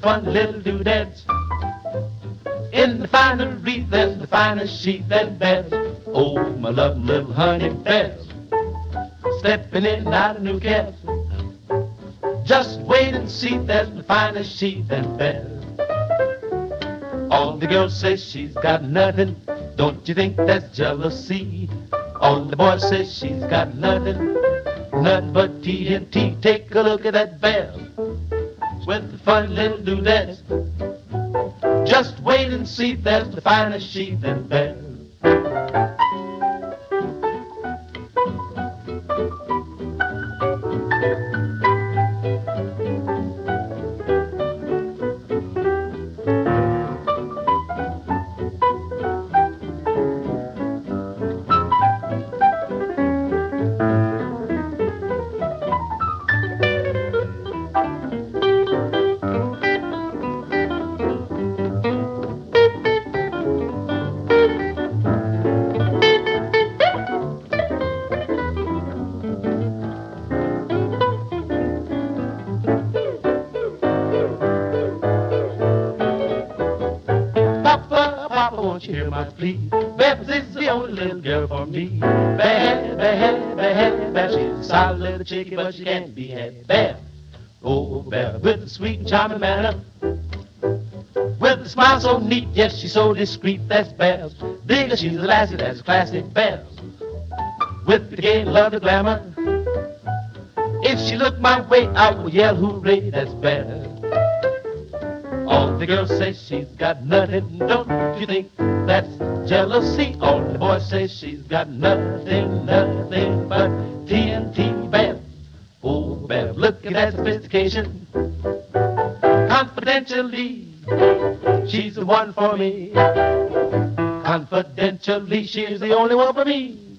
fun little doodads. In the finery, there's the finest sheep and beds. Oh, my lovely little honey bears, stepping in and out of new cabs. Just wait and see, there's the finest sheep and beds. All the girls say she's got nothing. Don't you think that's jealousy? All the boys say she's got nothing, nothing but TNT. Take a look at that bear with the fun little doodads. Just wait and see, there's the finest sheep and bears. Papa, won't you hear my plea? Babs is the only little girl for me. Bad, bad, bad, bad. She's a solid little chickie, but she can't be had. Bad, oh bad, with a sweet and charming manner, with a smile so neat, yes, she's so discreet. That's Babs. Digger, she's a lassie, that's a classic Babs. With the gay love, the glamour. If she looked my way, I would yell hooray, that's Babs. All the girls say she's got nothing. Don't you think that's jealousy? All the boys say she's got nothing, nothing but TNT. Babs, oh Babs, look at that sophistication. Confidentially, she's the one for me. Confidentially, she's the only one for me.